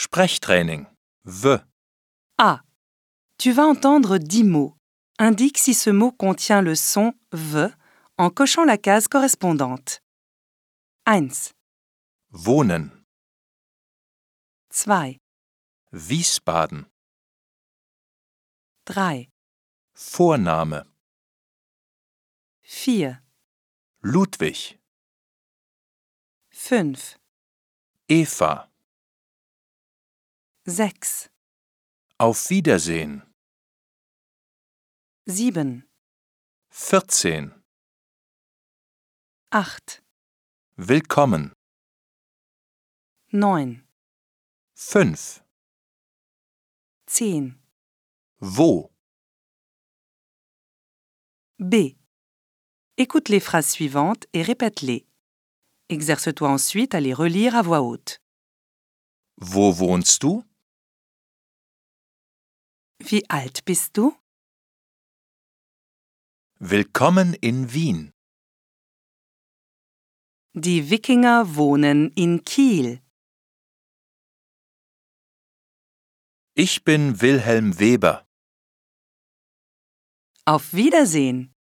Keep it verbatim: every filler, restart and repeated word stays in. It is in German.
Sprechtraining. V. A. Tu vas entendre dix mots. Indique si ce mot contient le son V en cochant la case correspondante. eins, Wohnen. zwei, Wiesbaden. drei, Vorname. vier, Ludwig. fünf, Eva. sechs, Auf Wiedersehen. sieben, vierzehn. acht, Willkommen. neun, fünf. zehn. Wo? B. Écoute les phrases suivantes et répète-les. Exerce-toi ensuite à les relire à voix haute. Wo wohnst du? Wie alt bist du? Willkommen in Wien. Die Wikinger wohnen in Kiel. Ich bin Wilhelm Weber. Auf Wiedersehen!